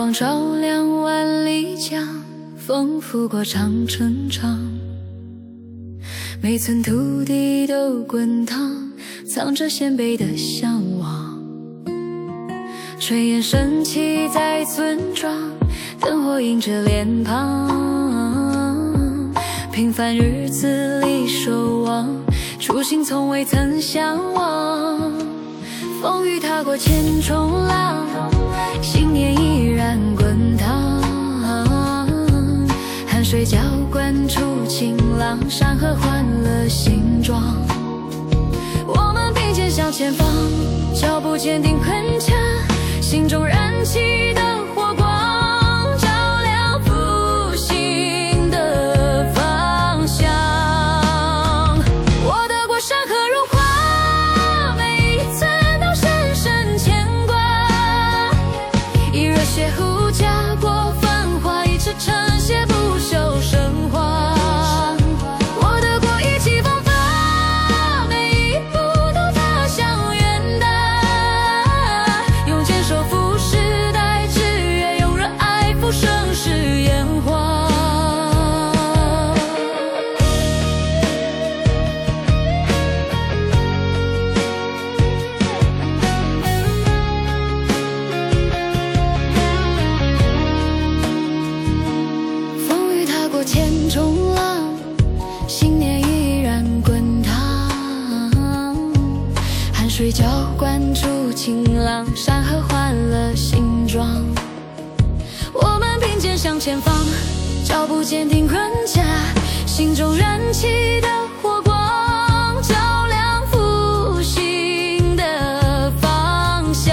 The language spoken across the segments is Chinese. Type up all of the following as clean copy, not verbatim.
光照亮万里江，风拂过长城长，每寸土地都滚烫，藏着先辈的向往。炊烟升起在村庄，灯火映着脸庞，平凡日子里守望，初心从未曾向往。风雨踏过千重浪，信念依然滚烫，汗水浇灌出晴朗，山河换了形状。我们并肩向前方，脚步坚定铿锵，心中燃起的火光，照亮复兴的方向。我的过山河如画，每一寸都深深牵挂。以热血护家过繁华，一直呈现不朽神话。我的过意气风发，每一步都踏向远大。用坚守赴时代之约，用热爱赴盛世烟花。风雨踏过千重浪，信念依然滚烫，汗水浇灌出晴朗，山河换了形状。我们并肩向前方，脚步坚定铿锵，心中燃起的火光，照亮复兴的方向。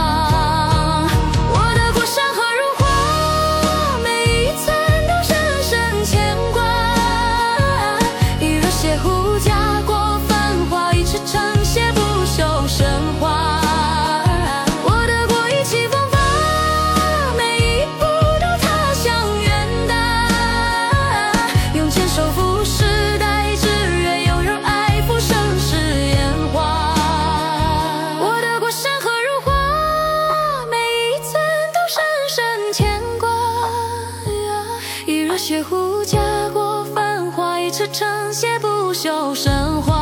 我的过山河如画，每一寸都深深牵挂。以热血护家过繁华，一直呈现不朽神话。我的过意气风发，每一步都踏向远大。用坚守赴时代之约，用热爱赴盛世烟花。我的过山河如画，每一寸都深深牵挂。以热血护家过繁华，一直呈现不朽神话。